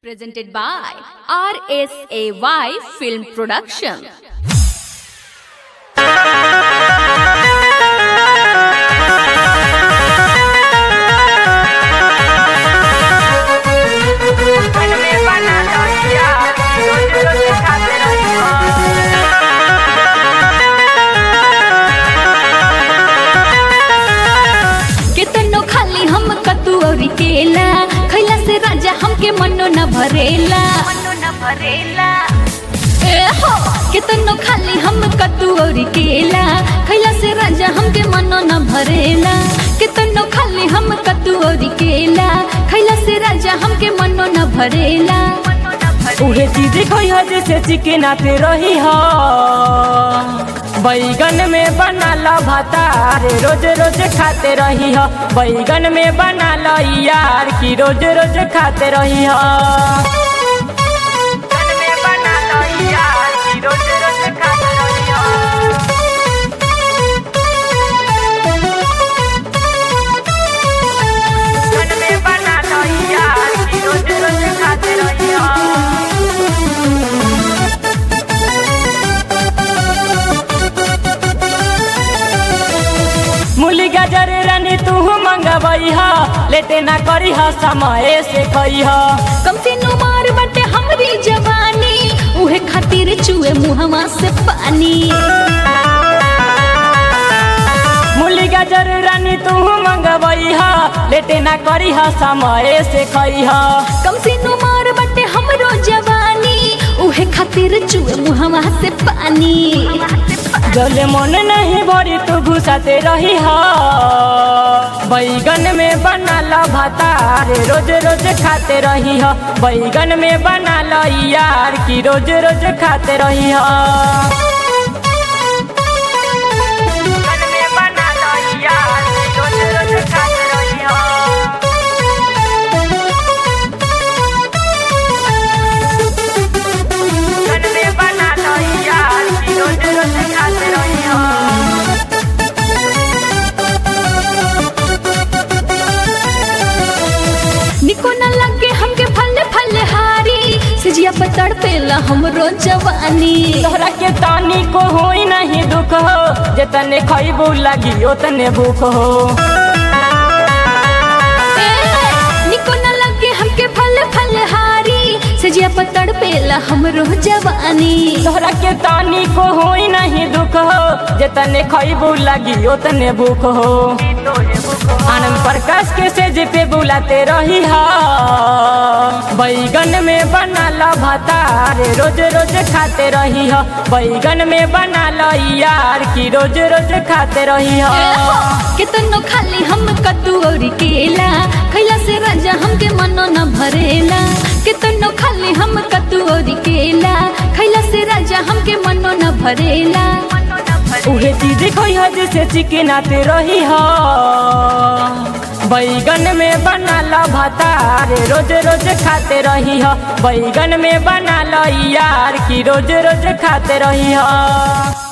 Presented by RSAY Film Production. केतनो खाली हम कतु और केला खैला से राजा हमके मनो न भरेला ए हो केतनो खाली हम कतु और केला खैला से राजा हमके मनो न भरेला केतनो खाली हम कतु और केला खैला से राजा हमके मनो न भरेला उहे चीज कोई हो जैसे चिकन आते रही हो बैगन में बना लो भातार रोज रोज खाते रही हो बैगन में बना लो यार की रोज रोज खाते रही हो मूली गाजर रानी तू मंगवई हो लेटे ना करी हो समय से खई हो कम से नुमार बटे हमरी जवानी उहे खातिर चुए मुहवा से पानी मूली गाजर रानी तू मंगवई हो लेटे ना करी हो समय से खई हो कम से नुमार बटे हमरो जवानी उहे खातिर चुए मुहवा से पानी जले मन नहीं भरी तू घुसाते रही हो बैगन में बना लो भातार रोज रोज खाते रही हो बैगन में बना लो यार की रोज रोज खाते रही हो निको न लगे हमके फल फल हारी सिजिया पर तड़पेला हमरो जवानी तोहरा के तानी को होई नहीं दुख हो जतने खइबू लगी ओतने भूख हो निको न लगे हमके फल फल हारी सिजिया पर तड़पेला हमरो जवानी तोहरा के तानी को होई नहीं दुख हो जतने खइबू लगी ओतने भूख हो आनंद प्रकाश के सेज पे बुलाते रही हो बैगन में बना लो भातार रोज रोज खाते रही हो बैगन में बना लो यार की रोज रोज खाते रही हो केतनो खाली हम कद्दू और केला खैला से राजा हमके मनो न भरेला केतनो खाली हम कद्दू और केला खैला से राजा हमके मनो न भरेला उहे चीज कोई हो जैसे चिकन आते रही हो बैगन में बना लो भातार रोज रोज खाते रही हो बैगन में बना लो यार की रोज रोज खाते रही हो।